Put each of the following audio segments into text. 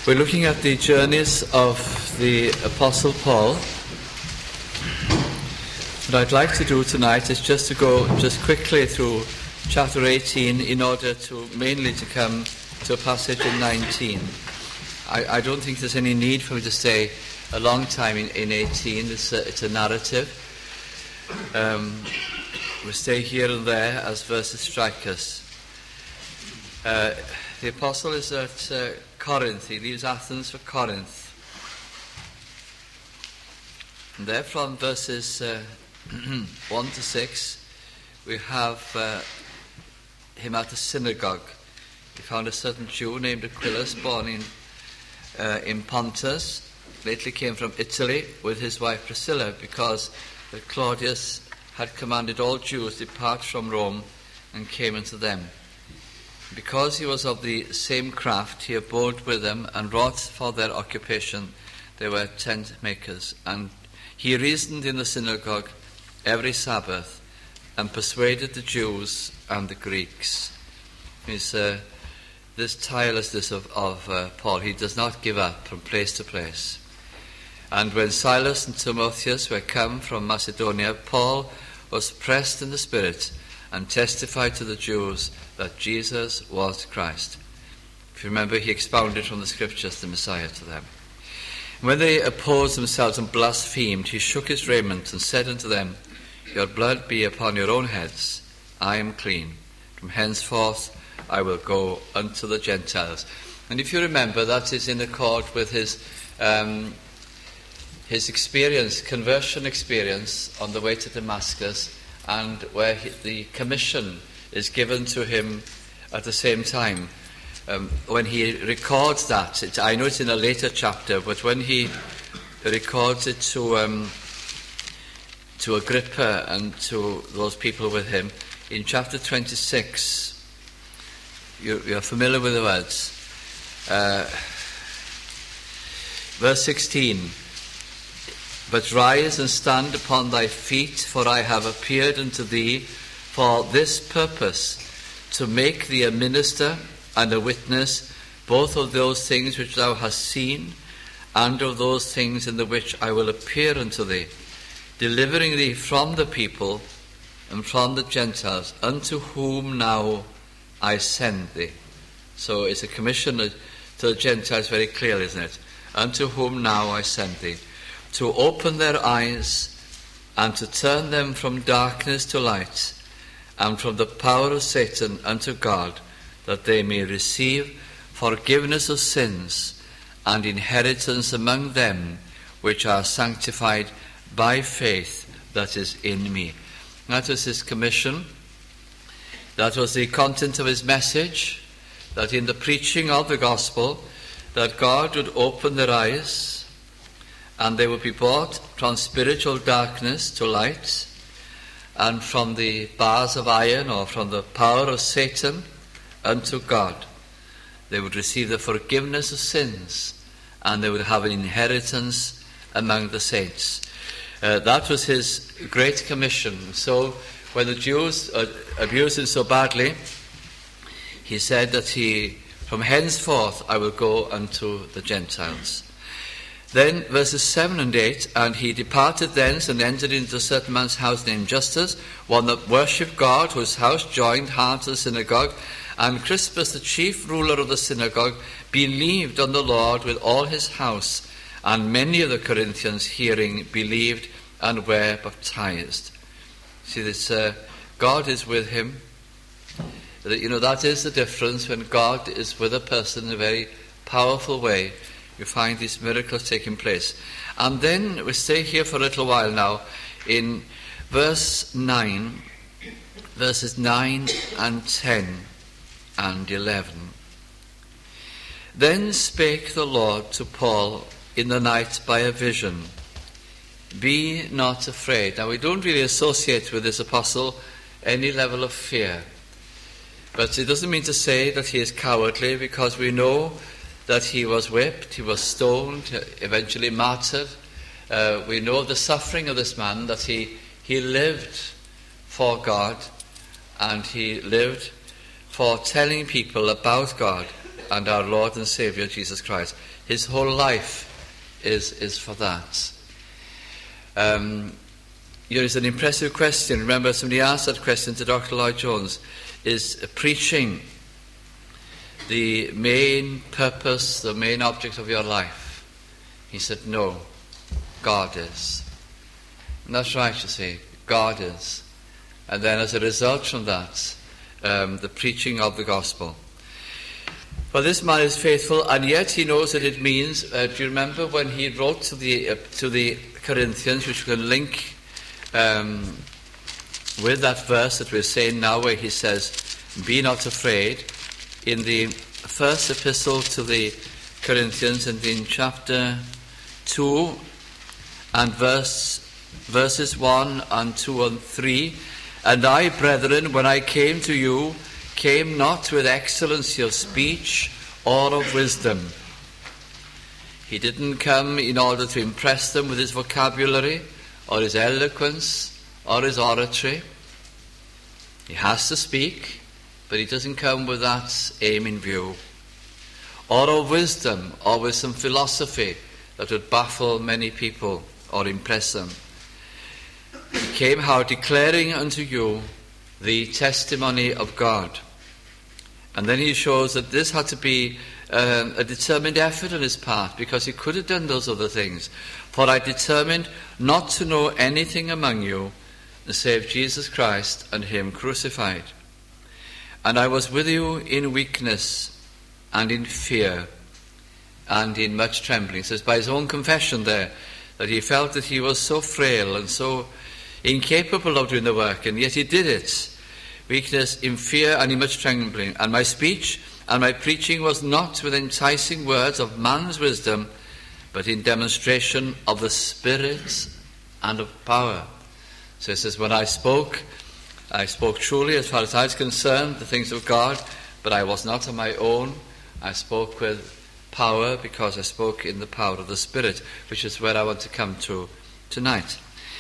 We're looking at the journeys of the Apostle Paul. What I'd like to do tonight is just to go quickly through chapter 18 in order to mainly to come to a passage in 19. I don't think there's any need for me to stay a long time in 18. It's a narrative. We stay here and there as verses strike us. The apostle is at Corinth. He leaves Athens for Corinth. And there from verses 1 to 6, we have him at the synagogue. He found a certain Jew named Aquilus, born in Pontus, lately came from Italy with his wife Priscilla, because Claudius had commanded all Jews to depart from Rome and came unto them. Because he was of the same craft, he abode with them and wrought for their occupation. They were tent makers. And he reasoned in the synagogue every Sabbath and persuaded the Jews and the Greeks. It's this tirelessness of Paul. He does not give up from place to place. And when Silas and Timotheus were come from Macedonia, Paul was pressed in the Spirit and testified to the Jews that Jesus was Christ. If you remember, he expounded from the Scriptures the Messiah to them. When they opposed themselves and blasphemed, he shook his raiment and said unto them, Your blood be upon your own heads. I am clean. From henceforth I will go unto the Gentiles. And if you remember, that is in accord with his experience, conversion experience on the way to Damascus, and where the commission is given to him at the same time. When he records that, I know it's in a later chapter, but when he records it to Agrippa and to those people with him, in chapter 26, you're familiar with the words. Verse 16, But rise and stand upon thy feet, for I have appeared unto thee for this purpose, to make thee a minister and a witness, both of those things which thou hast seen, and of those things in the which I will appear unto thee, delivering thee from the people and from the Gentiles, unto whom now I send thee. So it's a commission to the Gentiles very clearly, isn't it? Unto whom now I send thee, to open their eyes and to turn them from darkness to light, and from the power of Satan unto God, that they may receive forgiveness of sins and inheritance among them which are sanctified by faith that is in me. That was his commission. That was the content of his message, that in the preaching of the gospel, that God would open their eyes and they would be brought from spiritual darkness to light, and from the bars of iron or from the power of Satan unto God. They would receive the forgiveness of sins, and they would have an inheritance among the saints. That was his great commission. So when the Jews abused him so badly, he said that from henceforth I will go unto the Gentiles. Then verses 7 and 8, And he departed thence and entered into a certain man's house named Justus, one that worshipped God, whose house joined hard to the synagogue. And Crispus, the chief ruler of the synagogue, believed on the Lord with all his house. And many of the Corinthians, hearing, believed and were baptized. See, this God is with him. That is the difference when God is with a person in a very powerful way. You find these miracles taking place. And then we stay here for a little while now in verses 9 and 10 and 11. Then spake the Lord to Paul in the night by a vision, Be not afraid. Now we don't really associate with this apostle any level of fear. But it doesn't mean to say that he is cowardly, because we know that he was whipped, he was stoned, eventually martyred. We know the suffering of this man, that he lived for God, and he lived for telling people about God and our Lord and Saviour Jesus Christ. His whole life is for that. It's an impressive question. Remember, somebody asked that question to Dr. Lloyd-Jones. Is preaching the main purpose, the main object of your life? He said, no, God is. And that's right, you see, God is. And then as a result from that, the preaching of the gospel. Well, this man is faithful, and yet he knows what it means. Do you remember when he wrote to the Corinthians, which we can link with that verse that we're saying now, where he says, be not afraid, in the first epistle to the Corinthians, and in chapter 2 and verses 1 and 2 and 3, and I, brethren, when I came to you, came not with excellency of speech or of wisdom. He didn't come in order to impress them with his vocabulary or his eloquence or his oratory. He has to speak, but he doesn't come with that aim in view. Or of wisdom, or with some philosophy that would baffle many people or impress them. He came, declaring unto you the testimony of God. And then he shows that this had to be a determined effort on his part, because he could have done those other things. For I determined not to know anything among you save Jesus Christ and him crucified. And I was with you in weakness and in fear and in much trembling. It says by his own confession there that he felt that he was so frail and so incapable of doing the work, and yet he did it. Weakness, in fear, and in much trembling. And my speech and my preaching was not with enticing words of man's wisdom, but in demonstration of the Spirit and of power. So it says, when I spoke truly as far as I was concerned, the things of God, but I was not on my own. I spoke with power, because I spoke in the power of the Spirit, which is where I want to come to tonight.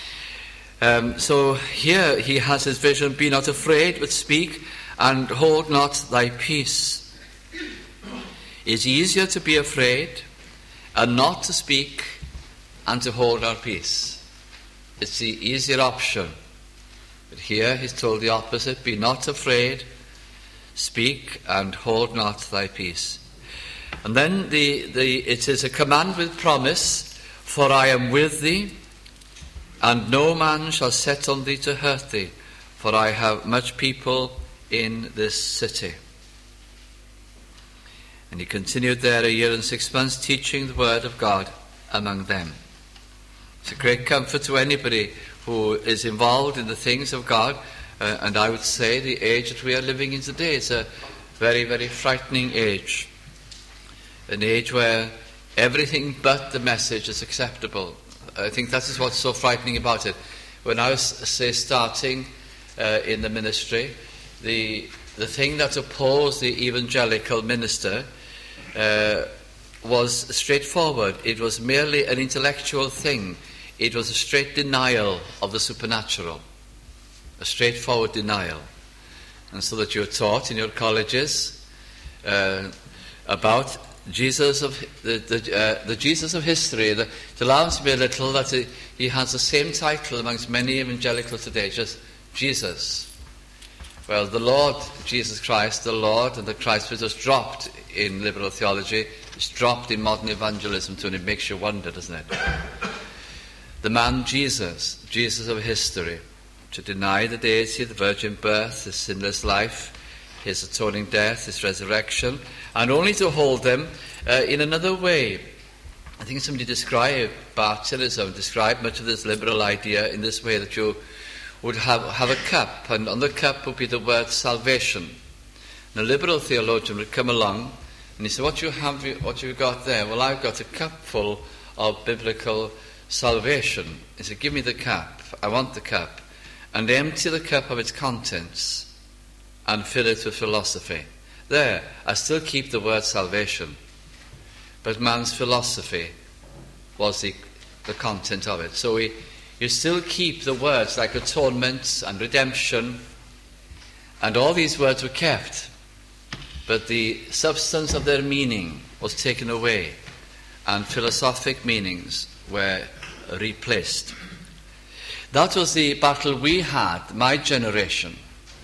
So here he has his vision, be not afraid, but speak, and hold not thy peace. It's easier to be afraid and not to speak and to hold our peace. It's the easier option. But here he's told the opposite, be not afraid, speak, and hold not thy peace. And then it is a command with promise, for I am with thee, and no man shall set on thee to hurt thee, for I have much people in this city. And he continued there 1 year and 6 months, teaching the word of God among them. It's a great comfort to anybody who is involved in the things of God, and I would say the age that we are living in today is a very, very frightening age. An age where everything but the message is acceptable. I think that is what's so frightening about it. When I was, starting in the ministry, the thing that opposed the evangelical minister was straightforward. It was merely an intellectual thing. It was a straight denial of the supernatural. A straightforward denial. And so that you're taught in your colleges about Jesus of the Jesus of history. It alarms me a little that he has the same title amongst many evangelicals today, just Jesus. Well, the Lord Jesus Christ, the Lord and the Christ was just dropped in liberal theology. It's dropped in modern evangelism too, and it makes you wonder, doesn't it? The man Jesus of history, to deny the deity, the virgin birth, his sinless life, his atoning death, his resurrection, and only to hold them in another way. I think somebody described Bart Tillerson, described much of this liberal idea in this way, that you would have a cup, and on the cup would be the word salvation. And a liberal theologian would come along, and he said, what have you got there? Well, I've got a cup full of biblical salvation. He said, give me the cup. I want the cup. And empty the cup of its contents and fill it with philosophy. There, I still keep the word salvation, but man's philosophy was the content of it. So you still keep the words like atonement and redemption, and all these words were kept. but the substance of their meaning was taken away, and philosophic meanings were replaced. That was the battle we had, my generation.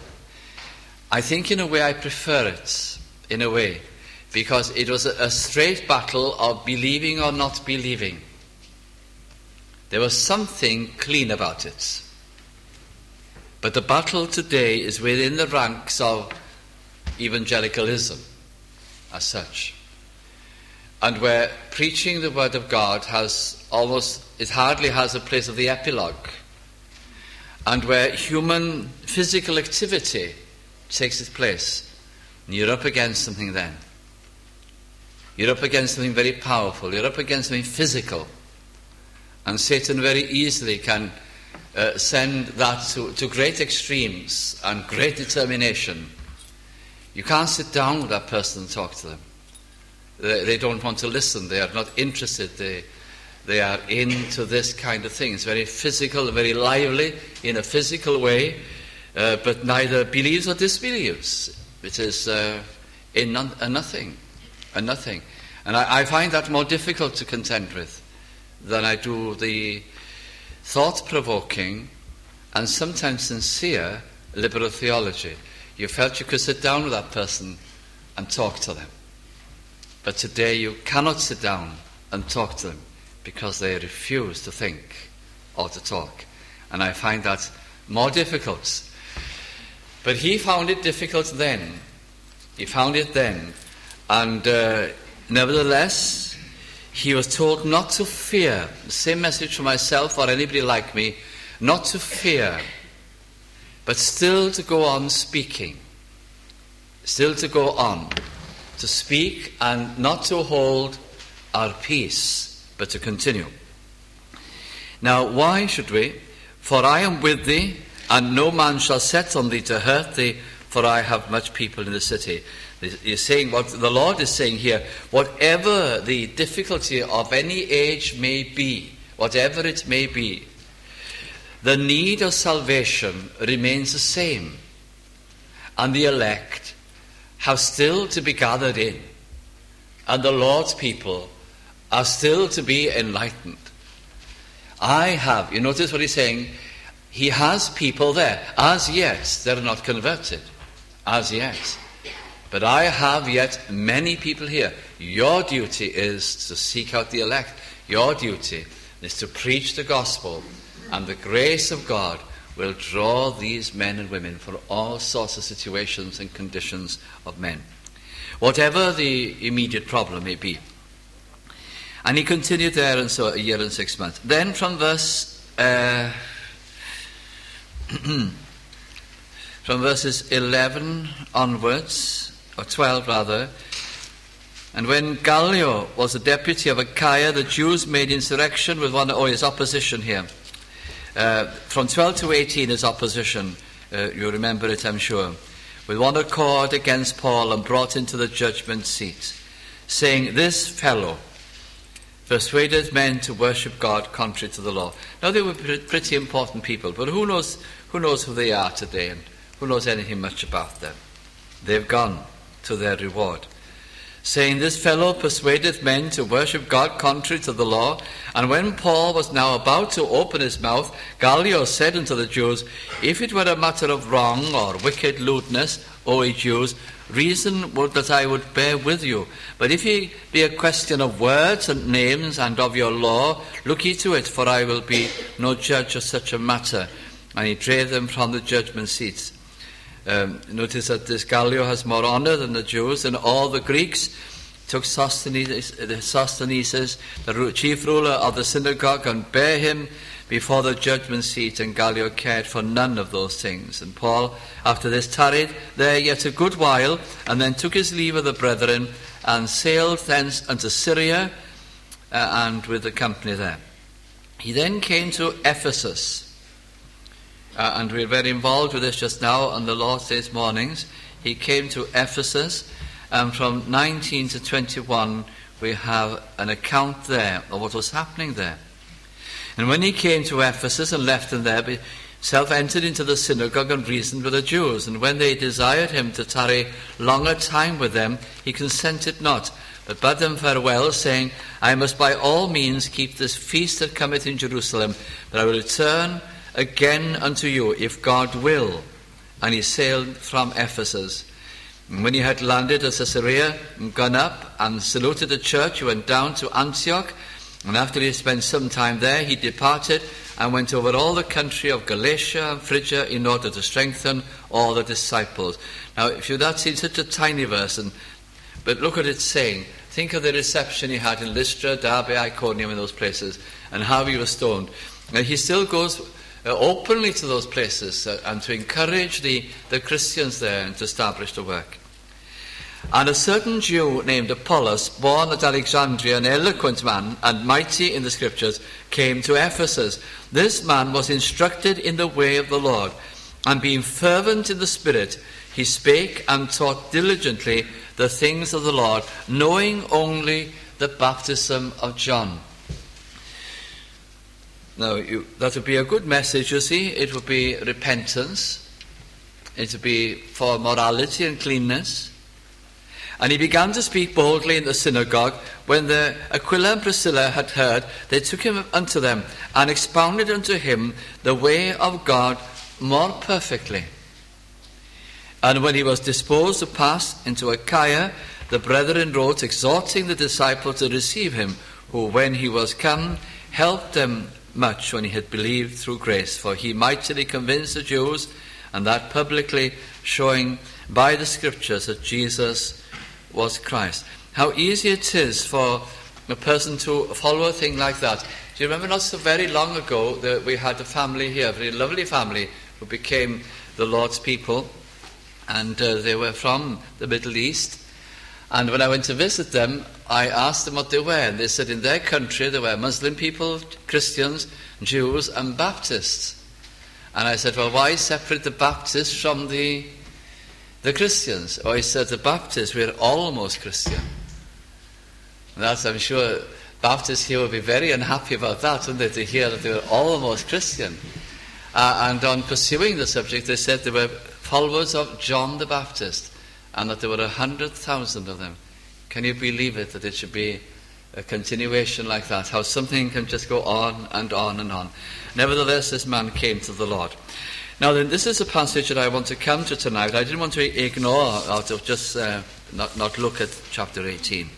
I think in a way I prefer it, in a way, because it was a straight battle of believing or not believing. There was something clean about it. But the battle today is within the ranks of evangelicalism as such. And where preaching the word of God it hardly has a place of the epilogue. And where human physical activity takes its place. And you're up against something then. You're up against something very powerful. You're up against something physical. And Satan very easily can send that to great extremes and great determination. You can't sit down with that person and talk to them. They don't want to listen. They are not interested. They are into this kind of thing. It's very physical, very lively in a physical way, but neither believes or disbelieves. It is a nothing. And I find that more difficult to contend with than I do the thought-provoking and sometimes sincere liberal theology. You felt you could sit down with that person and talk to them. But today you cannot sit down and talk to them because they refuse to think or to talk. And I find that more difficult. But he found it difficult then. He found it then. And nevertheless, he was told not to fear. The same message for myself or anybody like me. Not to fear, but still to go on speaking. Still to go on to speak and not to hold our peace, but to continue. Now, why should we? For I am with thee, and no man shall set on thee to hurt thee, for I have much people in the city. He's saying what the Lord is saying here, whatever the difficulty of any age may be, whatever it may be, the need of salvation remains the same. And the elect have still to be gathered in. And the Lord's people are still to be enlightened. You notice what he's saying? He has people there. As yet, they're not converted. As yet. But I have yet many people here. Your duty is to seek out the elect. Your duty is to preach the gospel. And the grace of God will draw these men and women for all sorts of situations and conditions of men. Whatever the immediate problem may be. And he continued there and so a year and 6 months. Then from verse from verses 11 onwards, or 12 rather, and when Gallio was the deputy of Achaia, the Jews made insurrection with his opposition here. From 12 to 18 is opposition. You remember it, I'm sure. With one accord against Paul and brought into the judgment seat, saying, this fellow persuaded men to worship God contrary to the law. Now they were pretty important people, but who knows who they are today and who knows anything much about them? They've gone to their reward. Saying, this fellow persuaded men to worship God contrary to the law. And when Paul was now about to open his mouth, Gallio said unto the Jews, if it were a matter of wrong or wicked lewdness, O ye Jews, reason would that I would bear with you. But if it be a question of words and names and of your law, look ye to it, for I will be no judge of such a matter. And he drave them from the judgment seats. Notice that this Gallio has more honor than the Jews, and all the Greeks took Sosthenes, the chief ruler of the synagogue, and bare him before the judgment seat, and Gallio cared for none of those things. And Paul, after this, tarried there yet a good while, and then took his leave of the brethren, and sailed thence unto Syria, and with the company there. He then came to Ephesus. And we're very involved with this just now on the Lord's Day's mornings. He came to Ephesus, and from 19 to 21 we have an account there of what was happening there. And when he came to Ephesus and left them there, himself entered into the synagogue and reasoned with the Jews. And when they desired him to tarry longer time with them, he consented not, but bade them farewell, saying, I must by all means keep this feast that cometh in Jerusalem, but I will return again unto you, if God will. And he sailed from Ephesus. And when he had landed at Caesarea, and gone up and saluted the church, he went down to Antioch. And after he had spent some time there, he departed and went over all the country of Galatia and Phrygia in order to strengthen all the disciples. Now, if that's in such a tiny verse, but look what it's saying. Think of the reception he had in Lystra, Derbe, Iconium, and those places, and how he was stoned. Now, he still goes openly to those places and to encourage the Christians there and to establish the work. And a certain Jew named Apollos, born at Alexandria, an eloquent man and mighty in the Scriptures, came to Ephesus. This man was instructed in the way of the Lord, and being fervent in the Spirit, he spake and taught diligently the things of the Lord, knowing only the baptism of John. Now, that would be a good message, you see. It would be repentance. It would be for morality and cleanness. And he began to speak boldly in the synagogue. When the Aquila and Priscilla had heard, they took him unto them, and expounded unto him the way of God more perfectly. And when he was disposed to pass into Achaia, the brethren wrote, exhorting the disciples to receive him, who, when he was come, helped them much when he had believed through grace. For he mightily convinced the Jews, and that publicly, showing by the Scriptures that Jesus was Christ. How easy it is for a person to follow a thing like that. Do you remember not so very long ago that we had a family here, a very lovely family, who became the Lord's people, and they were from the Middle East. And when I went to visit them, I asked them what they were, and they said in their country there were Muslim people, Christians, Jews, and Baptists. And I said, well, why separate the Baptists from the Christians? Or he said, the Baptists, we're almost Christian. And that's, I'm sure, Baptists here would be very unhappy about that, wouldn't they, to hear that they were almost Christian. And on pursuing the subject, they said they were followers of John the Baptist, and that there were 100,000 of them. Can you believe it, that it should be a continuation like that? How something can just go on and on and on. Nevertheless, this man came to the Lord. Now then, this is a passage that I want to come to tonight. I didn't want to ignore, or to just not look at chapter 18.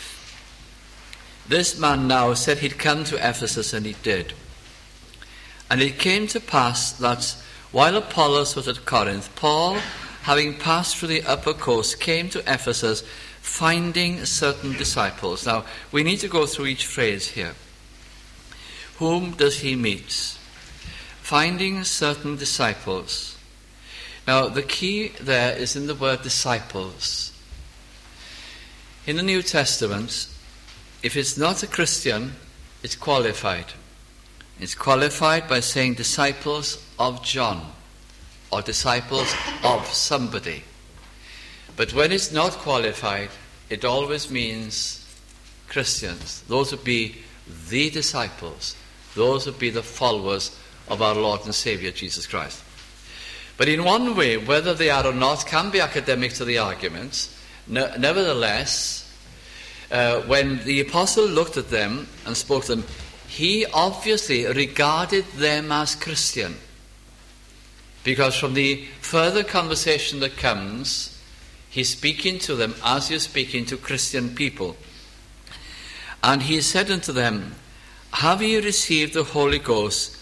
This man now said he'd come to Ephesus, and he did. And it came to pass that while Apollos was at Corinth, Paul, having passed through the upper coast, came to Ephesus, finding certain disciples. Now, we need to go through each phrase here. Whom does he meet? Finding certain disciples. Now, the key there is in the word disciples. In the New Testament, if it's not a Christian, it's qualified. It's qualified by saying disciples of John, or disciples of somebody. But when it's not qualified, it always means Christians. Those would be the disciples. Those would be the followers of our Lord and Saviour, Jesus Christ. But in one way, whether they are or not, can be academic to the argument. Nevertheless, when the apostle looked at them and spoke to them, he obviously regarded them as Christian. Because from the further conversation that comes, he's speaking to them as you're speaking to Christian people. And he said unto them, have ye received the Holy Ghost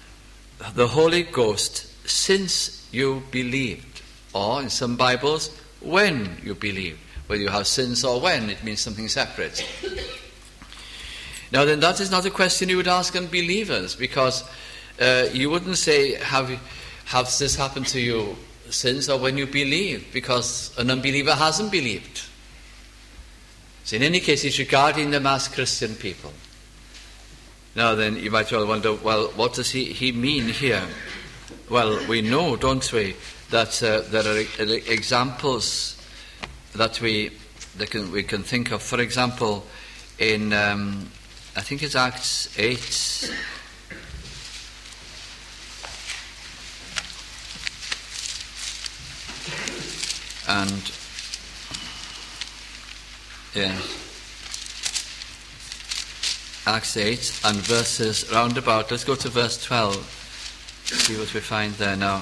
since you believed? Or in some Bibles, when you believed. Whether you have since or when, it means something separate. Now then, that is not a question you would ask unbelievers, because you wouldn't say, have this happened to you since or when you believed, because an unbeliever hasn't believed. So in any case, he's regarding them as Christian people. Now then, you might well wonder, well, what does he mean here? Well, we know, don't we, that there are examples that we can think of. For example, in I think it's Acts 8. And Acts 8 and verses roundabout. Let's go to verse 12. See what we find there now.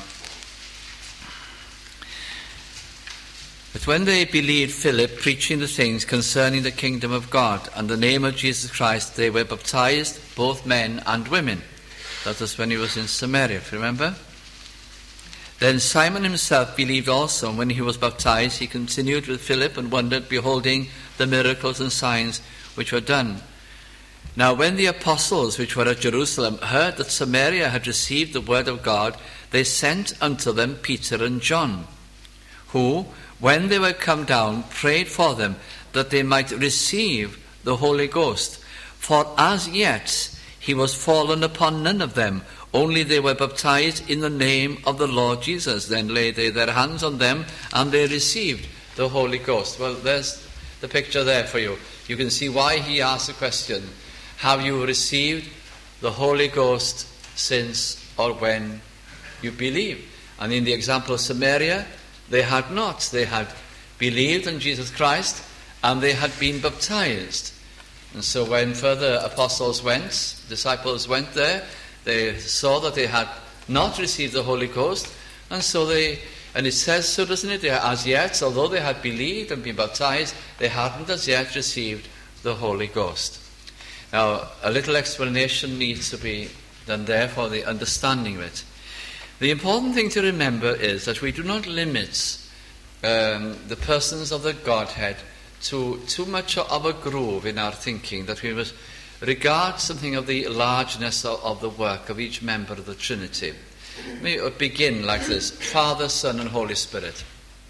But when they believed Philip preaching the things concerning the kingdom of God and the name of Jesus Christ, they were baptized, both men and women. That was when he was in Samaria, if you remember. Then Simon himself believed also, and when he was baptized, he continued with Philip and wondered, beholding the miracles and signs which were done. Now when the apostles which were at Jerusalem heard that Samaria had received the word of God, they sent unto them Peter and John, who, when they were come down, prayed for them that they might receive the Holy Ghost. For as yet he was fallen upon none of them, only they were baptized in the name of the Lord Jesus. Then laid they their hands on them, and they received the Holy Ghost. Well, there's the picture there for you. You can see why he asked the question, have you received the Holy Ghost since or when you believe? And in the example of Samaria, they had not. They had believed in Jesus Christ and they had been baptized. And so when further disciples went there, they saw that they had not received the Holy Ghost, and it says so, doesn't it? As yet, although they had believed and been baptized, they hadn't as yet received the Holy Ghost. Now, a little explanation needs to be done there for the understanding of it. The important thing to remember is that we do not limit the persons of the Godhead to too much of a groove in our thinking, that we must regard something of the largeness of the work of each member of the Trinity. Let me begin like this: Father, Son, and Holy Spirit.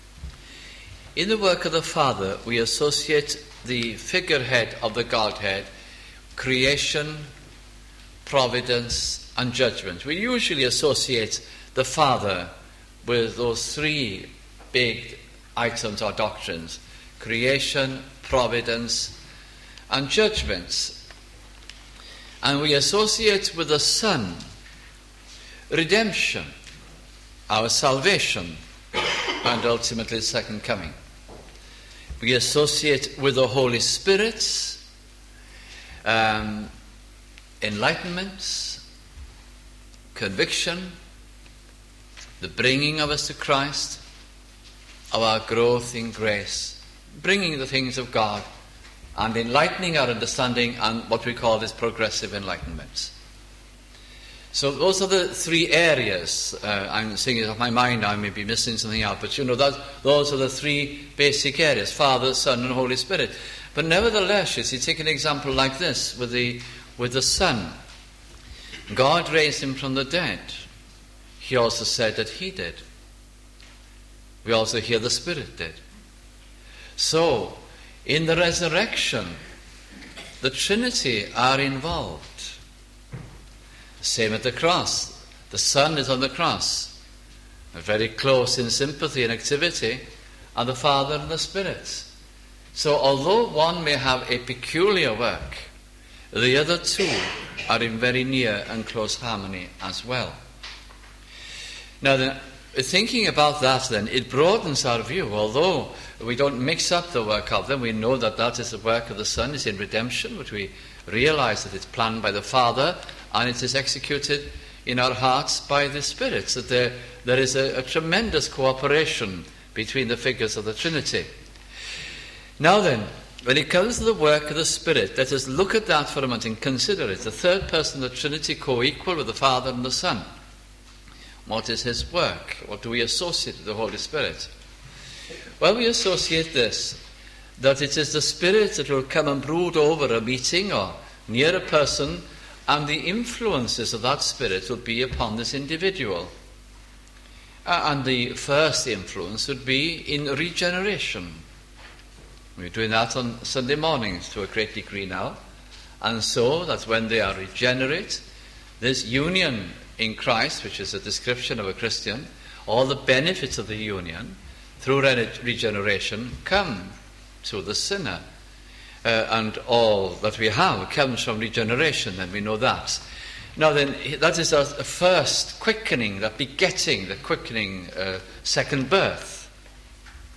In the work of the Father, we associate the figurehead of the Godhead, creation, providence, and judgment. We usually associate the Father with those three big items or doctrines: creation, providence, and judgments. And we associate with the Son redemption, our salvation, and ultimately the second coming. We associate with the Holy Spirit enlightenment, conviction, the bringing of us to Christ, of our growth in grace, bringing the things of God, and enlightening our understanding, and what we call this progressive enlightenment. So those are the three areas. I'm saying it off my mind, I may be missing something out, but those are the three basic areas: Father, Son, and Holy Spirit. But nevertheless, you see, take an example like this with the Son. God raised him from the dead. He also said that he did. We also hear the Spirit did. So, in the resurrection, the Trinity are involved. Same at the cross. The Son is on the cross. Very close in sympathy and activity are the Father and the Spirit. So although one may have a peculiar work, the other two are in very near and close harmony as well. Now, thinking about that then, it broadens our view. Although we don't mix up the work of them, we know that that is the work of the Son, is in redemption, but we realize that it's planned by the Father and it is executed in our hearts by the Spirit, that there is a tremendous cooperation between the figures of the Trinity. Now then, when it comes to the work of the Spirit, let us look at that for a moment and consider it. The third person of the Trinity, co-equal with the Father and the Son. What is his work? What do we associate with the Holy Spirit? Well, we associate this, that it is the Spirit that will come and brood over a meeting or near a person, and the influences of that Spirit will be upon this individual. And the first influence would be in regeneration. We're doing that on Sunday mornings to a great degree now. And so that when they are regenerate, this union in Christ, which is a description of a Christian, all the benefits of the union through regeneration come to the sinner. And all that we have comes from regeneration, and we know that. Now then, that is a first quickening, that begetting, the quickening second birth.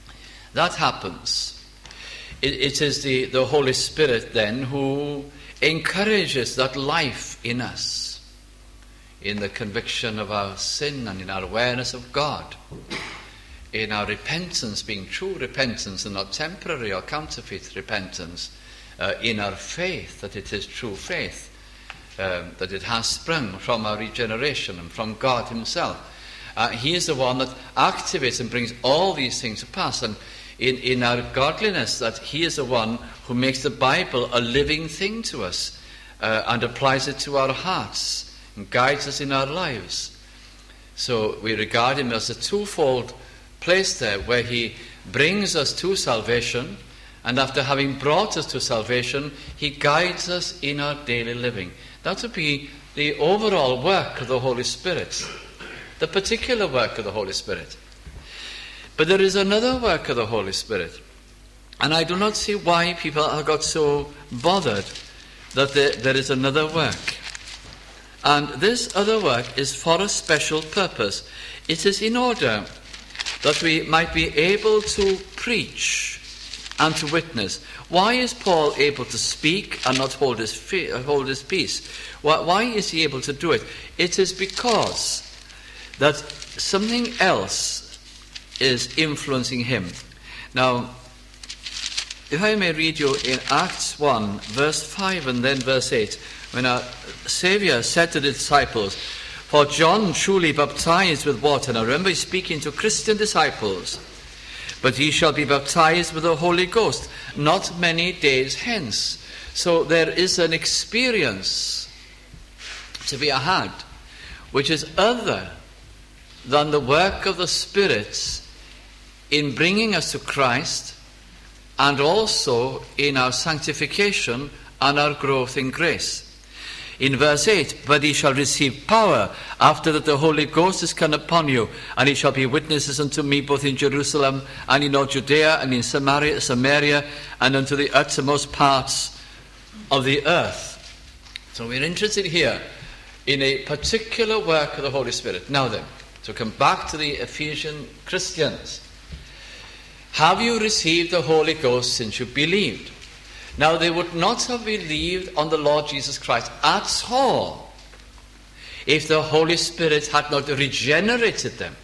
That happens. It is the Holy Spirit then who encourages that life in us, in the conviction of our sin and in our awareness of God, in our repentance being true repentance and not temporary or counterfeit repentance, in our faith that it is true faith, that it has sprung from our regeneration and from God himself. He is the one that activates and brings all these things to pass, and in our godliness, that he is the one who makes the Bible a living thing to us and applies it to our hearts and guides us in our lives. So we regard him as a twofold place there, where he brings us to salvation, and after having brought us to salvation, he guides us in our daily living. That would be the overall work of the Holy Spirit, the particular work of the Holy Spirit. But there is another work of the Holy Spirit, and I do not see why people have got so bothered that there is another work. And this other work is for a special purpose. It is in order that we might be able to preach and to witness. Why is Paul able to speak and not hold his peace? Why is he able to do it? It is because that something else is influencing him. Now, if I may read you in Acts 1, verse 5 and then verse 8, when our Saviour said to the disciples, "For John truly baptized with water," and I remember he's speaking to Christian disciples, "but he shall be baptized with the Holy Ghost not many days hence." So there is an experience to be had which is other than the work of the Spirit in bringing us to Christ, and also in our sanctification and our growth in grace. In verse 8, "But he shall receive power after that the Holy Ghost is come upon you, and he shall be witnesses unto me both in Jerusalem and in all Judea and in Samaria and unto the uttermost parts of the earth." So we're interested here in a particular work of the Holy Spirit. Now then, to come back to the Ephesian Christians. Have you received the Holy Ghost since you believed? Now, they would not have believed on the Lord Jesus Christ at all if the Holy Spirit had not regenerated them.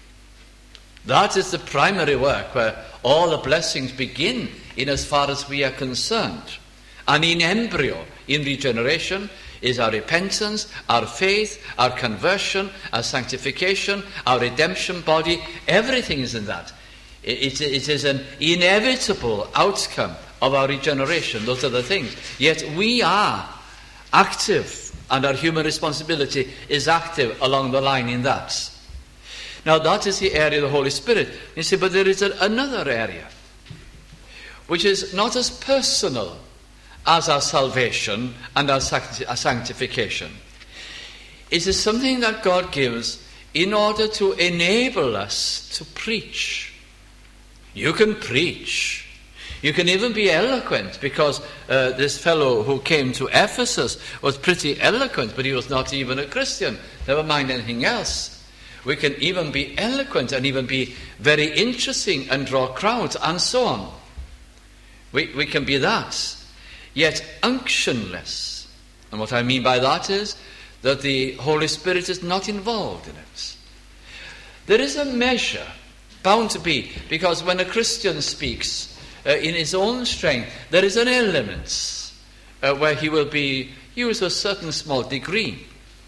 That is the primary work where all the blessings begin in as far as we are concerned. And in embryo, in regeneration, is our repentance, our faith, our conversion, our sanctification, our redemption body. Everything is in that. It is an inevitable outcome of our regeneration. Those are the things. Yet we are active, and our human responsibility is active along the line in that. Now that is the area of the Holy Spirit. You see, but there is another area which is not as personal as our salvation and our sanctification. It is something that God gives in order to enable us to preach. You can preach. You can even be eloquent, because this fellow who came to Ephesus was pretty eloquent, but he was not even a Christian. Never mind anything else. We can even be eloquent and even be very interesting and draw crowds and so on. We can be that. Yet unctionless. And what I mean by that is that the Holy Spirit is not involved in it. There is a measure, bound to be, because when a Christian speaks in his own strength, there is an element where he will be used to a certain small degree.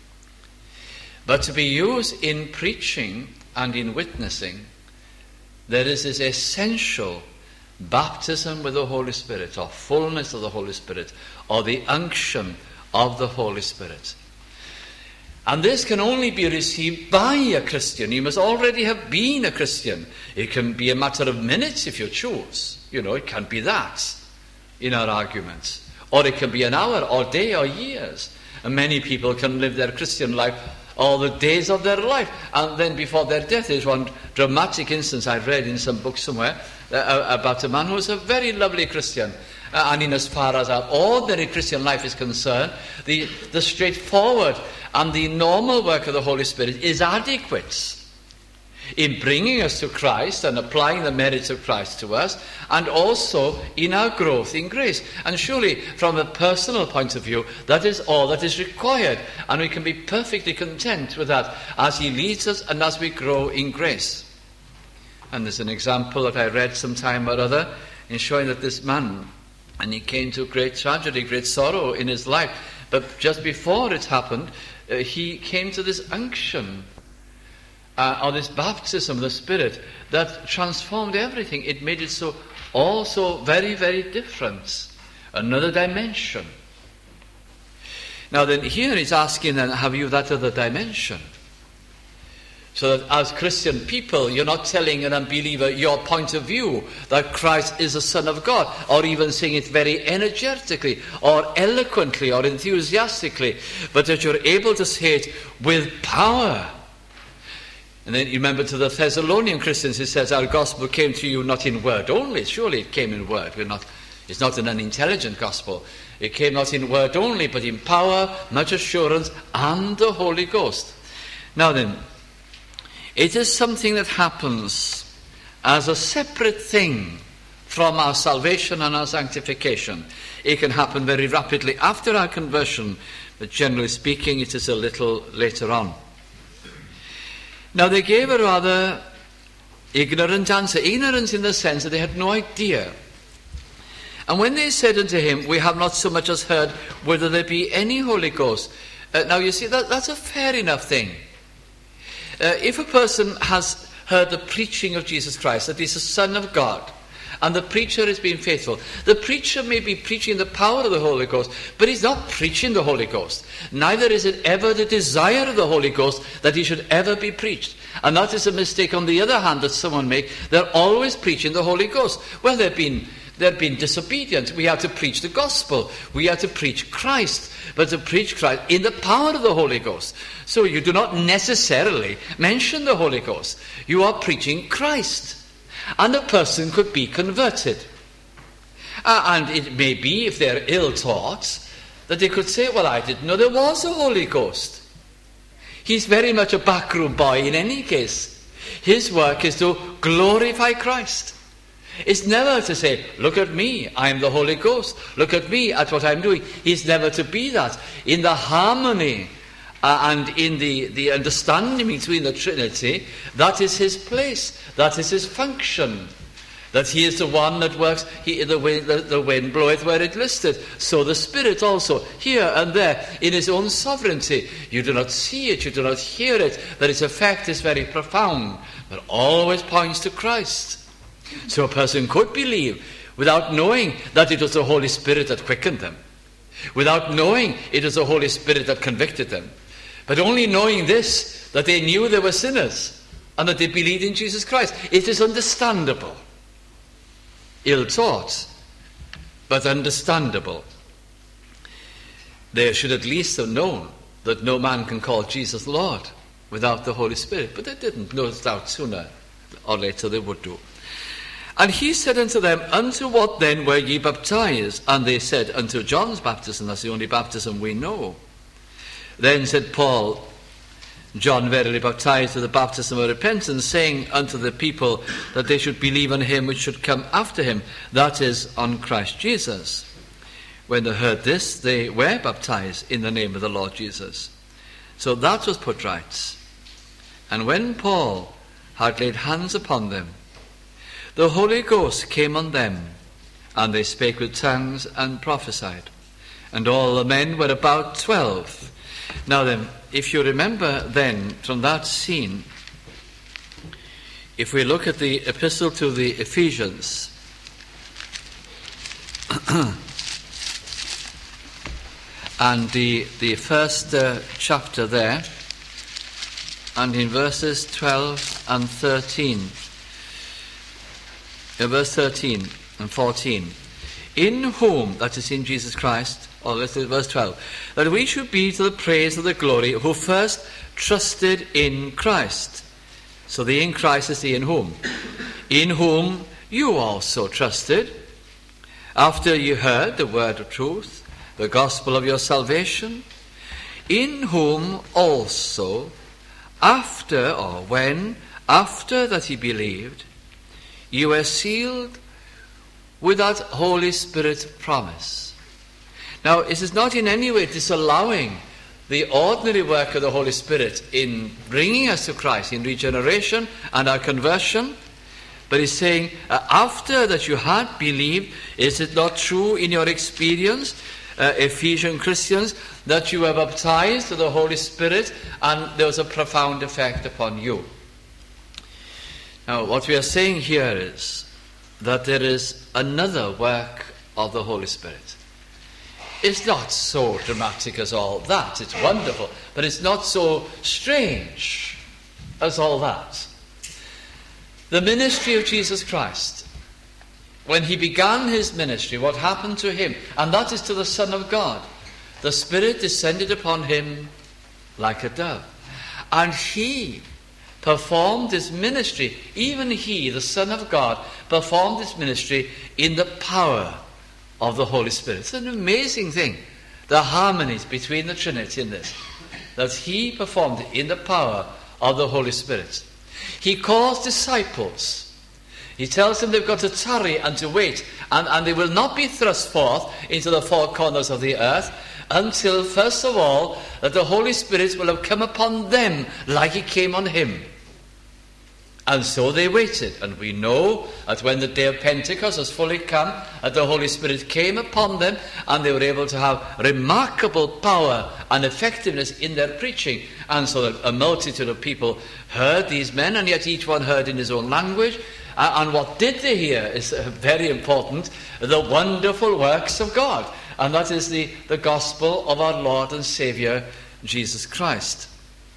But to be used in preaching and in witnessing, there is this essential baptism with the Holy Spirit, or fullness of the Holy Spirit, or the unction of the Holy Spirit. And this can only be received by a Christian. You must already have been a Christian. It can be a matter of minutes if you choose. It can be that in our arguments. Or it can be an hour, or day, or years. And many people can live their Christian life all the days of their life. And then before their death, there's one dramatic instance I read in some book somewhere about a man who was a very lovely Christian. And in as far as our ordinary Christian life is concerned, the straightforward and the normal work of the Holy Spirit is adequate. in bringing us to Christ and applying the merits of Christ to us, and also in our growth in grace. And surely, from a personal point of view, that is all that is required, and we can be perfectly content with that as he leads us and as we grow in grace. And there's an example that I read some time or other in showing that this man, and he came to great tragedy, great sorrow in his life, but just before it happened, he came to this unction, or this baptism of the Spirit, that transformed everything. It made it so also very, very different. Another dimension. Now then, here he's asking then, have you that other dimension? So that as Christian people, you're not telling an unbeliever your point of view, that Christ is the Son of God, or even saying it very energetically, or eloquently, or enthusiastically, but that you're able to say it with power. And then you remember to the Thessalonian Christians, it says, our gospel came to you not in word only. Surely it came in word. It's not an unintelligent gospel. It came not in word only, but in power, much assurance, and the Holy Ghost. Now then, it is something that happens as a separate thing from our salvation and our sanctification. It can happen very rapidly after our conversion, but generally speaking, it is a little later on. Now, they gave a rather ignorant answer. Ignorant in the sense that they had no idea. And when they said unto him, we have not so much as heard whether there be any Holy Ghost. Now, you see, that's a fair enough thing. If a person has heard the preaching of Jesus Christ, that he's the Son of God, and the preacher is being faithful, the preacher may be preaching the power of the Holy Ghost, but he's not preaching the Holy Ghost. Neither is it ever the desire of the Holy Ghost that he should ever be preached. And that is a mistake, on the other hand, that someone makes. They're always preaching the Holy Ghost. Well, they've been disobedient. We have to preach the gospel. We have to preach Christ, but to preach Christ in the power of the Holy Ghost. So you do not necessarily mention the Holy Ghost. You are preaching Christ. And a person could be converted. And it may be, if they're ill-taught, that they could say, well, I didn't know there was a Holy Ghost. He's very much a backroom boy in any case. His work is to glorify Christ. It's never to say, look at me, I'm the Holy Ghost. Look at me, at what I'm doing. He's never to be that. In the harmony and in the understanding between the Trinity, that is his place. That is his function. That he is the one that works. The wind bloweth where it listeth. So the Spirit also, here and there, in his own sovereignty. You do not see it, you do not hear it, but its effect is very profound, but always points to Christ. So a person could believe without knowing that it was the Holy Spirit that quickened them, without knowing it was the Holy Spirit that convicted them, but only knowing this, that they knew they were sinners and that they believed in Jesus Christ. It is understandable. Ill-taught, but understandable. They should at least have known that no man can call Jesus Lord without the Holy Spirit, but they didn't. No doubt sooner or later they would do. And he said unto them, unto what then were ye baptized? And they said, unto John's baptism. That's the only baptism we know. Then said Paul, John verily baptized with the baptism of repentance, saying unto the people that they should believe on him which should come after him, that is, on Christ Jesus. When they heard this, they were baptized in the name of the Lord Jesus. So that was put right. And when Paul had laid hands upon them, the Holy Ghost came on them, and they spake with tongues and prophesied. And all the men were about 12. Now then, if you remember then from that scene, if we look at the epistle to the Ephesians, and the first chapter there, and in verses 12 and 13, verse 13 and 14, in whom, that is in Jesus Christ, or let's say verse 12, that we should be to the praise of the glory who first trusted in Christ. So the in Christ is the in whom you also trusted, after you heard the word of truth, the gospel of your salvation, in whom also, after or when, after that ye believed, ye were sealed with that Holy Spirit promise. Now, it is not in any way disallowing the ordinary work of the Holy Spirit in bringing us to Christ, in regeneration and our conversion. But he's saying, after that you had believed, is it not true in your experience, Ephesian Christians, that you were baptized to the Holy Spirit and there was a profound effect upon you? Now, what we are saying here is that there is another work of the Holy Spirit. It's not so dramatic as all that. It's wonderful, but it's not so strange as all that. The ministry of Jesus Christ, when he began his ministry, what happened to him? And that is to the Son of God. The Spirit descended upon him like a dove. And he performed his ministry, even he, the Son of God, performed his ministry in the power of the Holy Spirit. It's an amazing thing, the harmonies between the Trinity in this, that he performed it in the power of the Holy Spirit. He calls disciples. He tells them they've got to tarry and to wait, and they will not be thrust forth into the four corners of the earth until, first of all, that the Holy Spirit will have come upon them like he came on him. And so they waited. And we know that when the day of Pentecost was fully come, that the Holy Spirit came upon them, and they were able to have remarkable power and effectiveness in their preaching. And so that a multitude of people heard these men, and yet each one heard in his own language. And what did they hear is very important: the wonderful works of God. And that is the gospel of our Lord and Saviour, Jesus Christ.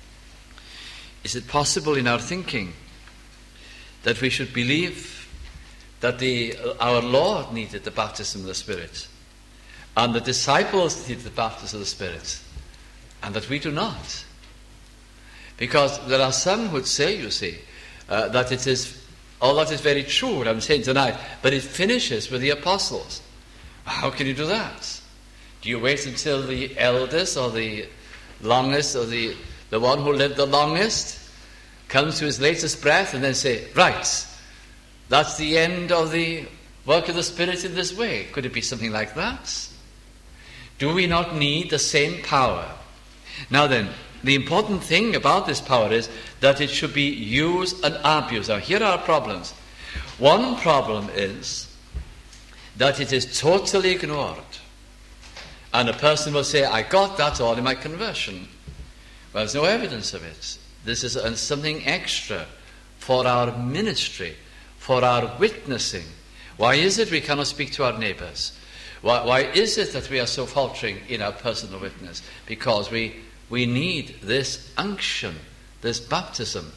Is it possible in our thinking that we should believe that our Lord needed the baptism of the Spirit, and the disciples needed the baptism of the Spirit, and that we do not? Because there are some who would say, you see, that it is, all that is very true what I'm saying tonight, but it finishes with the apostles. How can you do that? Do you wait until the eldest or the longest, or the one who lived the longest comes to his latest breath and then say, right, that's the end of the work of the Spirit in this way? Could it be something like that? Do we not need the same power? Now then, the important thing about this power is that it should be used and abused. Now here are problems. One problem is that it is totally ignored. And a person will say, I got that all in my conversion. Well, there's no evidence of it. This is something extra for our ministry, for our witnessing. Why is it we cannot speak to our neighbours? Why is it that we are so faltering in our personal witness? Because we need this unction, this baptism.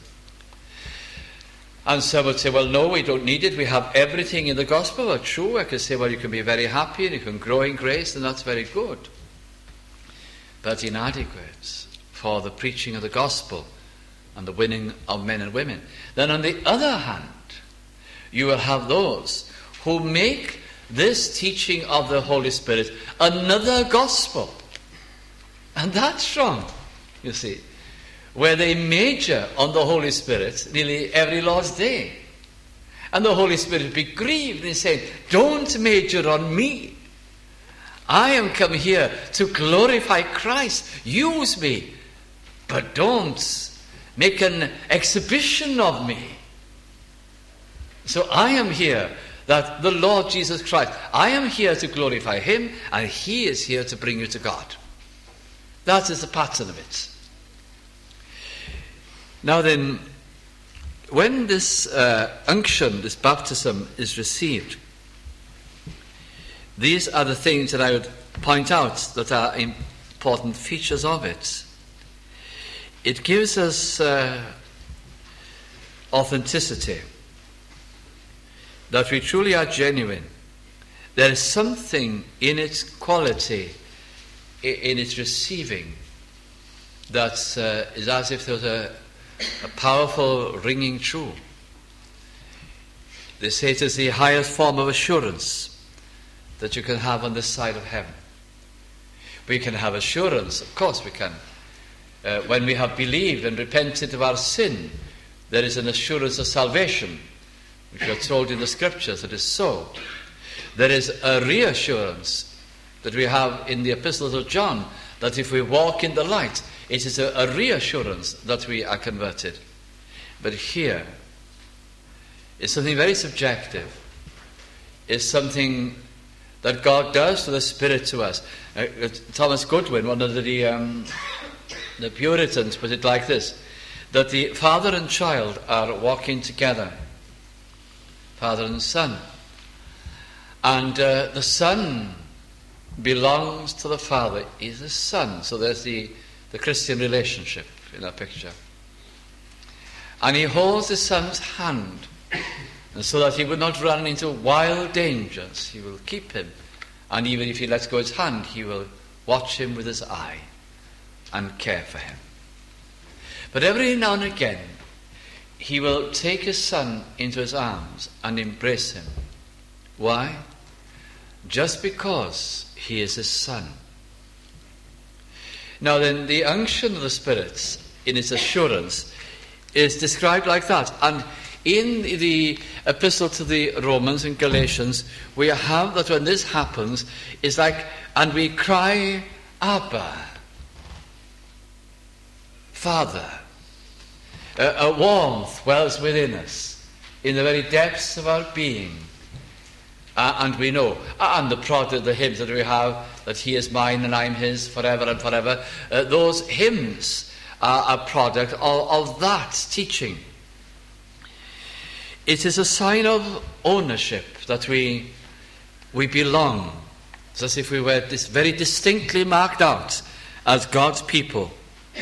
And some would say, well, no, we don't need it. We have everything in the gospel. Well, true, I could say, well, you can be very happy and you can grow in grace, and that's very good. But inadequate for the preaching of the gospel and the winning of men and women. Then on the other hand, you will have those who make this teaching of the Holy Spirit another gospel. And that's wrong, you see, where they major on the Holy Spirit nearly every Lord's Day. And the Holy Spirit would be grieved and saying, don't major on me. I am come here to glorify Christ. Use me, but don't make an exhibition of me. So I am here, that the Lord Jesus Christ, I am here to glorify him, and he is here to bring you to God. That is the pattern of it. Now then, when this unction, this baptism is received, these are the things that I would point out that are important features of it. It gives us authenticity, that we truly are genuine. There is something in its quality, in its receiving, that is as if there was a powerful ringing true. They say it is the highest form of assurance that you can have on this side of heaven. We can have assurance, of course we can. When we have believed and repented of our sin, there is an assurance of salvation, which we are told in the Scriptures that is so. There is a reassurance that we have in the epistles of John, that if we walk in the light, it is a reassurance that we are converted. But here is something very subjective. It's something that God does to the Spirit to us. Thomas Goodwin, one of the Puritans, put it like this, that the father and child are walking together, father and son. And the son belongs to the father. He's the son. So there's the Christian relationship in that picture. And he holds his son's hand, and so that he would not run into wild dangers, he will keep him. And even if he lets go his hand, he will watch him with his eye and care for him. But every now and again, he will take his son into his arms and embrace him. Why? Just because he is his son. Now then, the unction of the Spirit in its assurance is described like that. And in the epistle to the Romans and Galatians, we have that when this happens, it's like, and we cry, Abba, Father. A warmth wells within us, in the very depths of our being. And we know, and the product, the hymns that we have, that he is mine and I'm his forever and forever, those hymns are a product of that teaching. It is a sign of ownership that we belong. It's as if we were very distinctly marked out as God's people,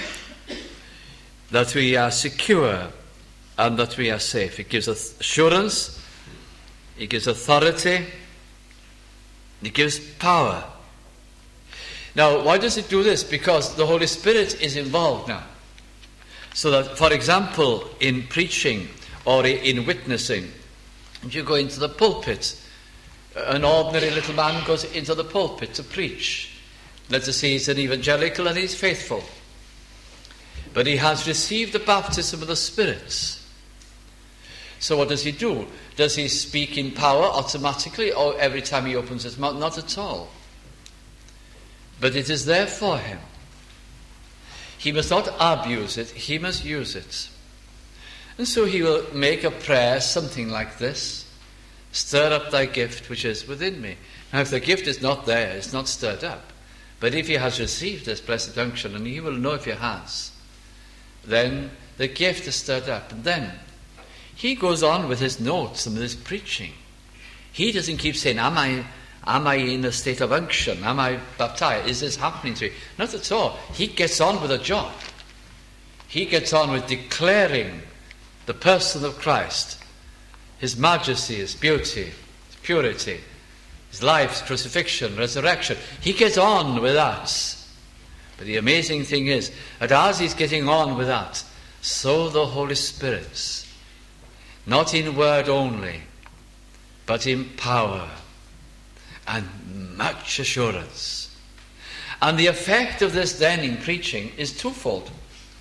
that we are secure and that we are safe. It gives us assurance, it gives authority, it gives power. Now, why does it do this? Because the Holy Spirit is involved now. So that, for example, in preaching or in witnessing, if you go into the pulpit, an ordinary little man goes into the pulpit to preach. Let's say he's an evangelical and he's faithful. But he has received the baptism of the Spirit. So what does he do? Does he speak in power automatically, or every time he opens his mouth? Not at all. But it is there for him. He must not abuse it, he must use it. And so he will make a prayer something like this: stir up thy gift which is within me. Now if the gift is not there, it's not stirred up. But if he has received this blessed unction, and he will know if he has, then the gift is stirred up. And then he goes on with his notes and with his preaching. He doesn't keep saying, am I in a state of unction? Am I baptized? Is this happening to me? Not at all. He gets on with the job. He gets on with declaring the person of Christ, his majesty, his beauty, his purity, his life, crucifixion, resurrection. He gets on with that. But the amazing thing is that as he's getting on with that, so the Holy Spirit, not in word only, but in power and much assurance. And the effect of this then in preaching is twofold.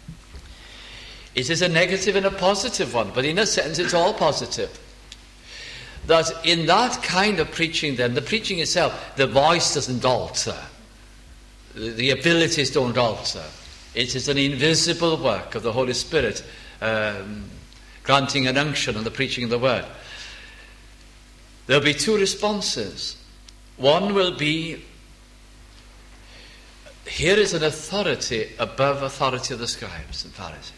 It is a negative and a positive one, but in a sense it's all positive. That in that kind of preaching then, the preaching itself, the voice doesn't alter. The abilities don't alter. It is an invisible work of the Holy Spirit, granting an unction on the preaching of the word. There'll be two responses. One will be, here is an authority above authority of the scribes and Pharisees.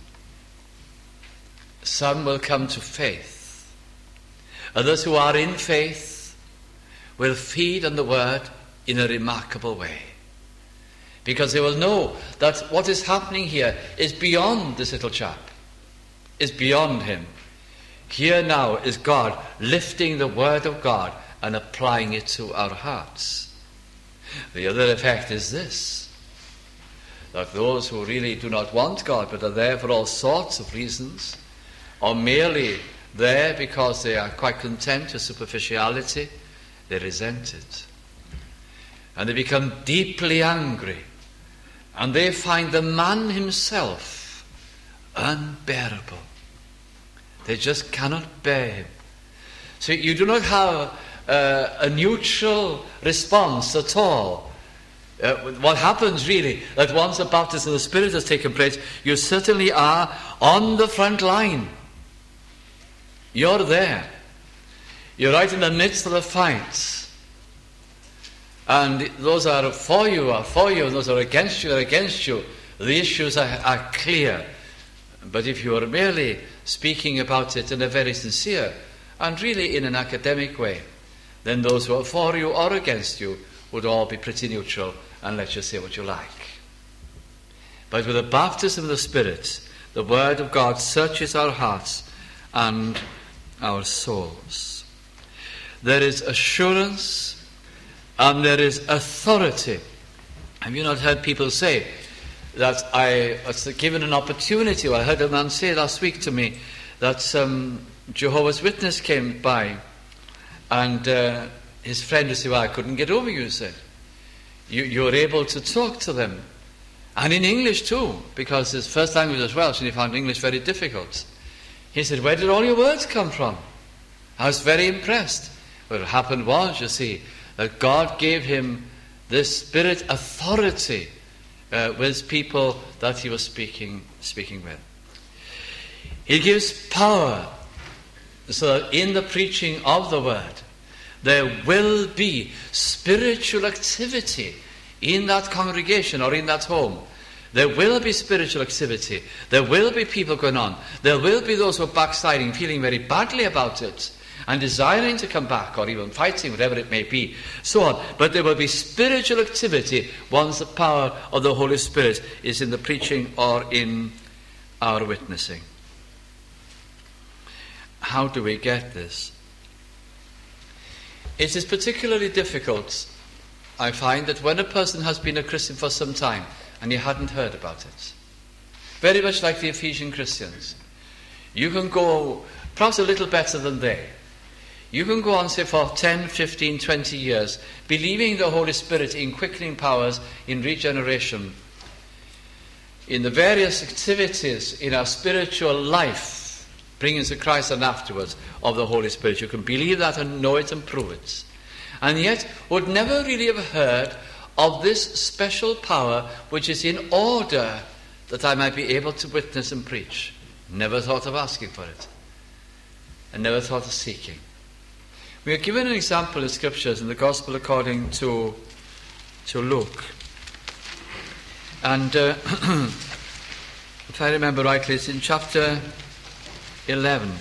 Some will come to faith. Others who are in faith will feed on the word in a remarkable way. Because they will know that what is happening here is beyond this little chap, is beyond him. Here now is God lifting the word of God and applying it to our hearts. The other effect is this, that those who really do not want God but are there for all sorts of reasons, or merely there because they are quite content with superficiality, they resent it. And they become deeply angry. And they find the man himself unbearable. They just cannot bear him. So you do not have a neutral response at all. What happens really, that once the baptism of the Spirit has taken place, you certainly are on the front line. You're there. You're right in the midst of the fight. And those are for you, and those are against you, are against you. The issues are clear. But if you are merely speaking about it in a very sincere and really in an academic way, then those who are for you or against you would all be pretty neutral and let you say what you like. But with the baptism of the Spirit, the Word of God searches our hearts and our souls. There is assurance and there is authority. Have you not heard people say that I was given an opportunity? Well, I heard a man say last week to me that some Jehovah's Witness came by, and his friend said, well, I couldn't get over you, he said. You were able to talk to them. And in English too, because his first language was Welsh and he found English very difficult. He said, where did all your words come from? I was very impressed. What happened was, you see, that God gave him this Spirit authority with people that he was speaking with. He gives power so that in the preaching of the Word, there will be spiritual activity in that congregation or in that home. There will be spiritual activity. There will be people going on. There will be those who are backsliding, feeling very badly about it, and desiring to come back, or even fighting, whatever it may be, so on. But there will be spiritual activity once the power of the Holy Spirit is in the preaching or in our witnessing. How do we get this? It is particularly difficult, I find, that when a person has been a Christian for some time and you hadn't heard about it. Very much like the Ephesian Christians. You can go perhaps a little better than they. You can go on, say, for 10, 15, 20 years, believing the Holy Spirit in quickening powers, in regeneration, in the various activities in our spiritual life, bringing us to Christ and afterwards, of the Holy Spirit. You can believe that and know it and prove it. And yet would never really have heard of this special power which is in order that I might be able to witness and preach. Never thought of asking for it. And never thought of seeking. We are given an example in Scriptures in the Gospel according to Luke. And if I remember rightly, it's in chapter 11.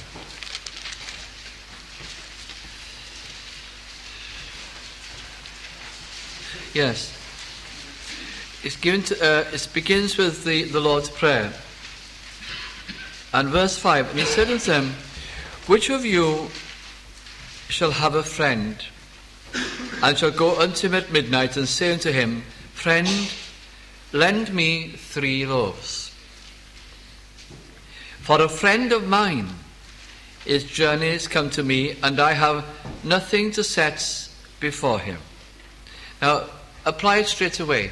Yes. It begins with the Lord's Prayer. And verse 5, and he said unto them, which of you shall have a friend, and shall go unto him at midnight, and say unto him, friend, lend me 3 loaves. For a friend of mine, his journey is come to me, and I have nothing to set before him. Now, apply it straight away.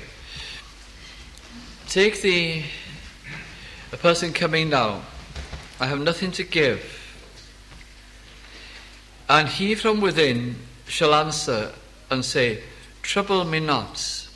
Take a person coming now. I have nothing to give. And he from within shall answer and say, trouble me not.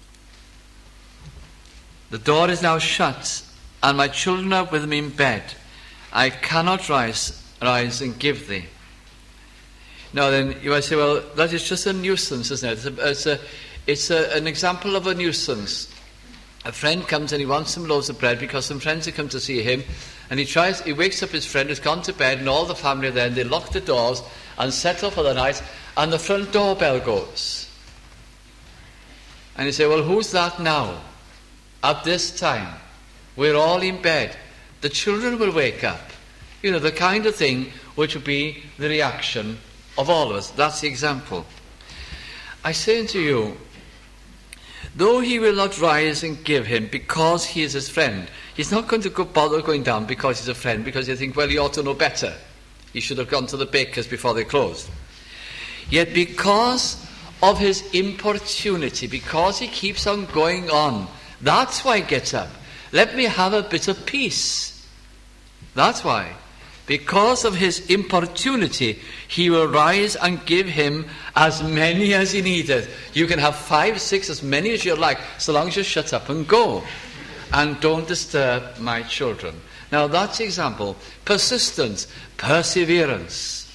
The door is now shut, and my children are with me in bed. I cannot rise and give thee. Now then, you might say, well, that is just a nuisance, isn't it? It's an example of a nuisance. A friend comes and he wants some loaves of bread because some friends have come to see him, and he wakes up his friend who's gone to bed, and all the family are there, and they lock the doors and settle for the night, and the front doorbell goes. And you say, well, who's that now? At this time, we're all in bed. The children will wake up. You know, the kind of thing which would be the reaction of all of us. That's the example. I say unto you, though he will not rise and give him because he is his friend, he's not going to bother going down because he's a friend, because you think, well, he ought to know better. He should have gone to the bakers before they closed. Yet because of his importunity, because he keeps on going on, that's why he gets up. Let me have a bit of peace. That's why. because of his importunity, he will rise and give him as many as he needeth. You can have 5, 6, as many as you like, so long as you shut up and go. And don't disturb my children. Now that's example. Persistence, perseverance.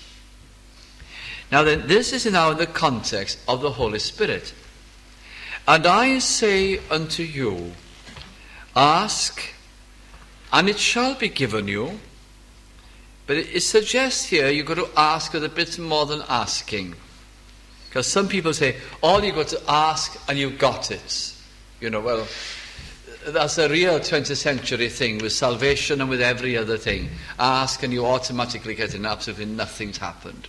Now then, this is now in the context of the Holy Spirit. And I say unto you, ask, and it shall be given you. But it suggests here you've got to ask with a bit more than asking. Because some people say, all you've got to ask and you've got it. You know, well, that's a real 20th century thing with salvation and with every other thing. Ask and you automatically get it, and absolutely nothing's happened.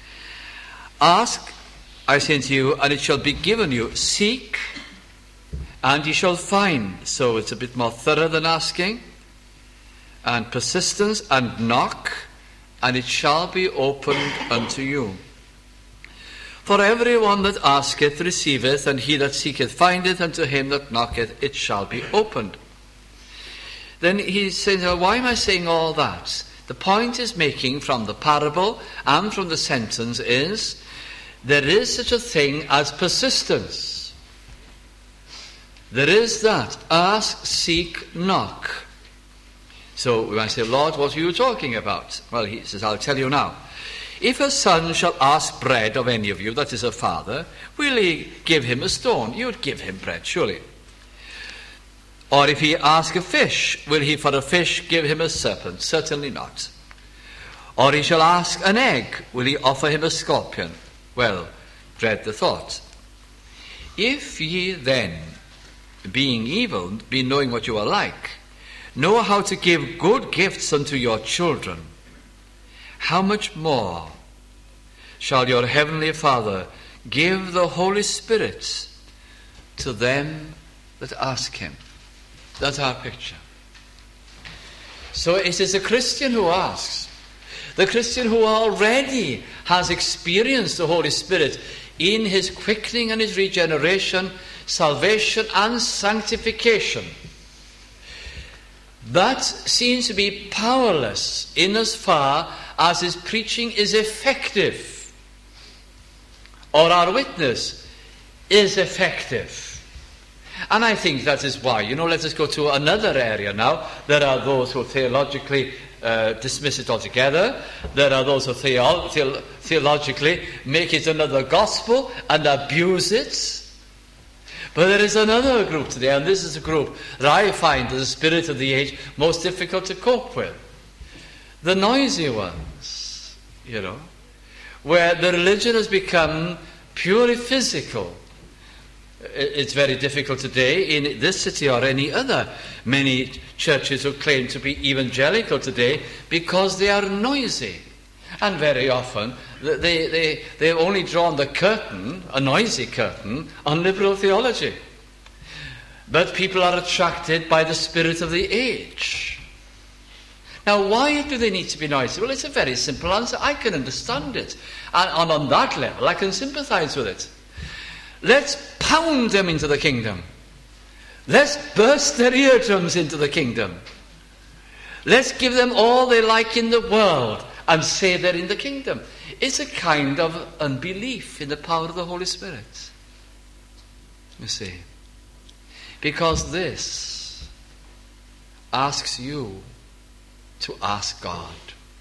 Ask, I say unto you, and it shall be given you. Seek, and ye shall find. So it's a bit more thorough than asking. And persistence, and knock, and it shall be opened unto you. For every one that asketh receiveth, and he that seeketh findeth, and to him that knocketh it shall be opened. Then he says, well, why am I saying all that? The point he's making from the parable and from the sentence is, there is such a thing as persistence. There is that. Ask, seek, knock. So we might say, Lord, what are you talking about? Well, he says, I'll tell you now. If a son shall ask bread of any of you, that is a father, will he give him a stone? You would give him bread, surely. Or if he ask a fish, will he for a fish give him a serpent? Certainly not. Or he shall ask an egg, will he offer him a scorpion? Well, dread the thought. If ye then, being evil, be knowing what you are like, know how to give good gifts unto your children, how much more shall your heavenly Father give the Holy Spirit to them that ask him? That's our picture. So it is the Christian who asks, the Christian who already has experienced the Holy Spirit in his quickening and his regeneration, salvation and sanctification. That seems to be powerless in as far as his preaching is effective, or our witness is effective. And I think that is why, let us go to another area now. There are those who theologically dismiss it altogether. There are those who theologically make it another gospel and abuse it. But there is another group today, and this is a group that I find the spirit of the age most difficult to cope with. The noisy ones, where the religion has become purely physical. It's very difficult today in this city or any other. Many churches who claim to be evangelical today because they are noisy. And very often they've only drawn the curtain, a noisy curtain, on liberal theology. But people are attracted by the spirit of the age. Now, why do they need to be noisy? Well, it's a very simple answer. I can understand it. And on that level, I can sympathize with it. Let's pound them into the kingdom. Let's burst their eardrums into the kingdom. Let's give them all they like in the world and say they're in the kingdom. It's a kind of unbelief in the power of the Holy Spirit. You see. Because this asks you to ask God.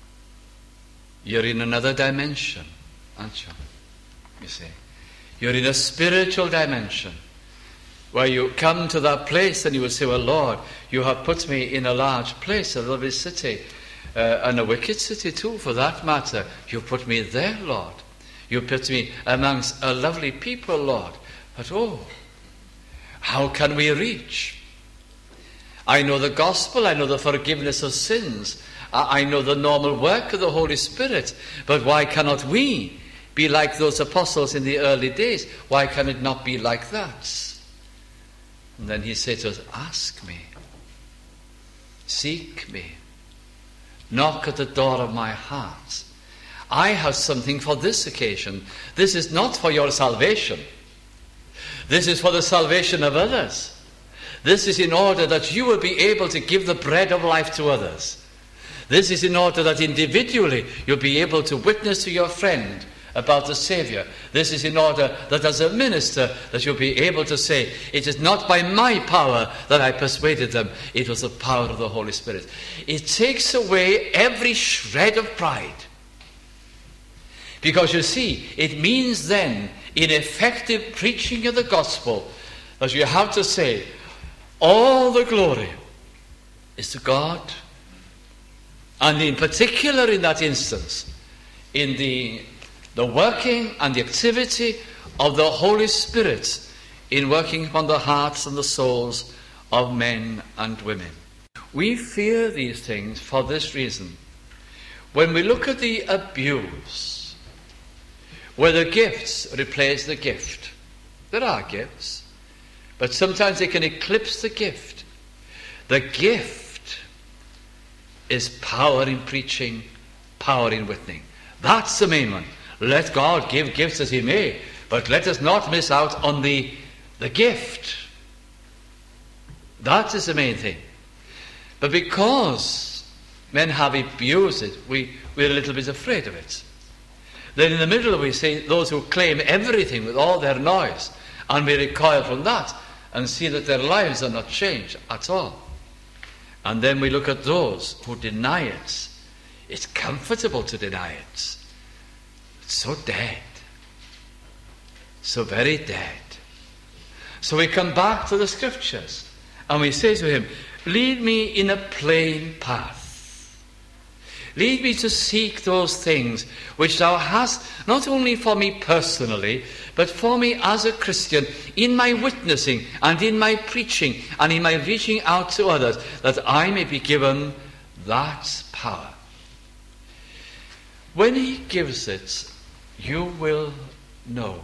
You're in another dimension, aren't you? You see. You're in a spiritual dimension where you come to that place and you will say, well, Lord, you have put me in a large place, a lovely city, and a wicked city too, for that matter. You've put me there, Lord. You put me amongst a lovely people, Lord. But how can we reach? I know the gospel, I know the forgiveness of sins, I know the normal work of the Holy Spirit, but why cannot we be like those apostles in the early days? Why can it not be like that? And then he said to us, ask me, seek me, knock at the door of my heart. I have something for this occasion. This is not for your salvation. This is for the salvation of others. This is in order that you will be able to give the bread of life to others. This is in order that individually you'll be able to witness to your friend about the Saviour. This is in order that as a minister that you'll be able to say, it is not by my power that I persuaded them, it was the power of the Holy Spirit. It takes away every shred of pride. Because you see, it means then, in effective preaching of the gospel, that you have to say, all the glory is to God. And in particular in that instance, in the working and the activity of the Holy Spirit in working upon the hearts and the souls of men and women. We fear these things for this reason. When we look at the abuse, where the gifts replace the gift, there are gifts, but sometimes they can eclipse the gift. The gift is power in preaching, power in witnessing. That's the main one. Let God give gifts as he may, but let us not miss out on the gift. That is the main thing. But because men have abused it, we're a little bit afraid of it. Then in the middle we see those who claim everything with all their noise, and we recoil from that and see that their lives are not changed at all. And then we look at those who deny it. It's comfortable to deny it. It's so dead. So very dead. So we come back to the scriptures and we say to him, lead me in a plain path. Lead me to seek those things which thou hast, not only for me personally, but for me as a Christian, in my witnessing and in my preaching and in my reaching out to others, that I may be given that power. When he gives it, you will know.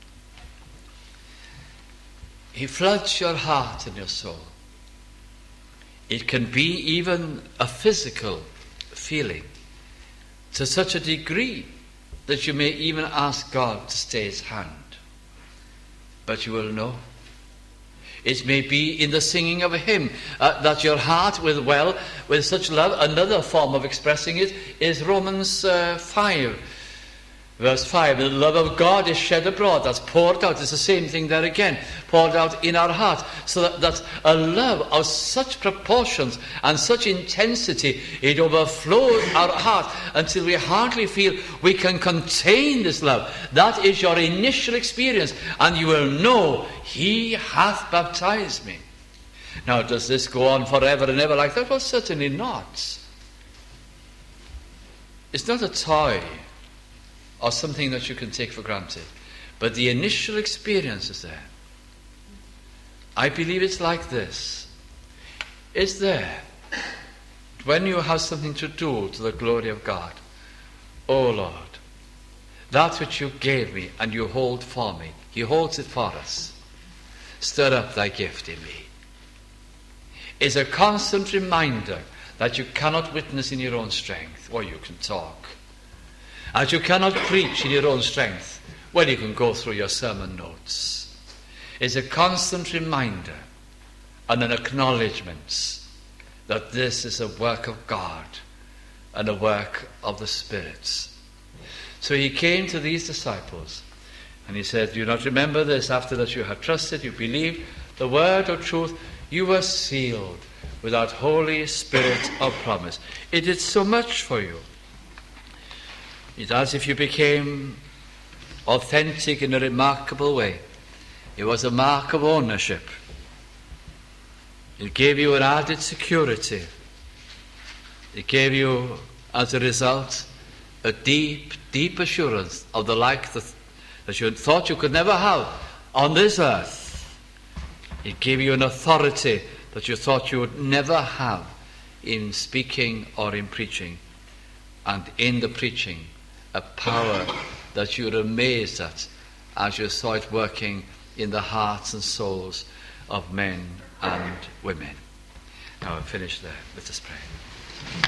He floods your heart and your soul. It can be even a physical feeling to such a degree that you may even ask God to stay his hand. But you will know. It may be in the singing of a hymn that your heart will well with such love. Another form of expressing it is Romans 5, verse 5. The love of God is shed abroad. That's poured out. It's the same thing there again. Poured out in our heart. So that a love of such proportions and such intensity, it overflows our heart until we hardly feel we can contain this love. That is your initial experience. And you will know, he hath baptized me. Now, does this go on forever and ever like that? Well, certainly not. It's not a toy or something that you can take for granted. But the initial experience is there. I believe it's like this. It's there. When you have something to do to the glory of God, O Lord, that which you gave me and you hold for me, he holds it for us. Stir up thy gift in me. It's a constant reminder that you cannot witness in your own strength, or you can talk. As you cannot preach in your own strength, well, you can go through your sermon notes. It's a constant reminder and an acknowledgement that this is a work of God and a work of the Spirit. So he came to these disciples and he said, do you not remember this? After that you have trusted, you believed the word of truth, you were sealed with that Holy Spirit of promise. It did so much for you. It's as if you became authentic in a remarkable way. It was a mark of ownership. It gave you an added security. It gave you, as a result, a deep, deep assurance of the like that you thought you could never have on this earth. It gave you an authority that you thought you would never have in speaking or in preaching. And in the preaching, a power that you were amazed at as you saw it working in the hearts and souls of men and women. Now I'll finish there. Let us pray.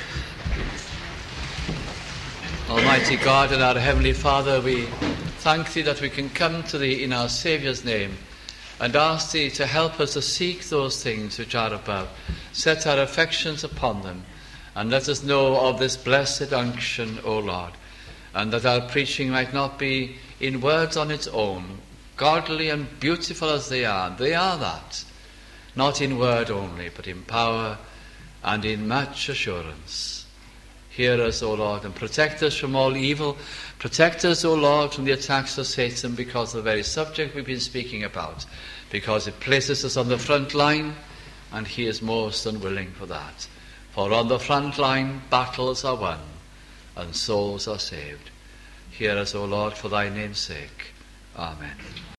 Almighty God and our Heavenly Father, we thank Thee that we can come to Thee in our Saviour's name and ask Thee to help us to seek those things which are above, set our affections upon them, And let us know of this blessed unction, O Lord, and that our preaching might not be in words on its own, godly and beautiful as they are that, not in word only, but in power and in much assurance. Hear us, O Lord, and protect us from all evil. Protect us, O Lord, from the attacks of Satan, because of the very subject we've been speaking about, because it places us on the front line, and he is most unwilling for that. For on the front line, battles are won, and souls are saved. Hear us, O Lord, for thy name's sake. Amen.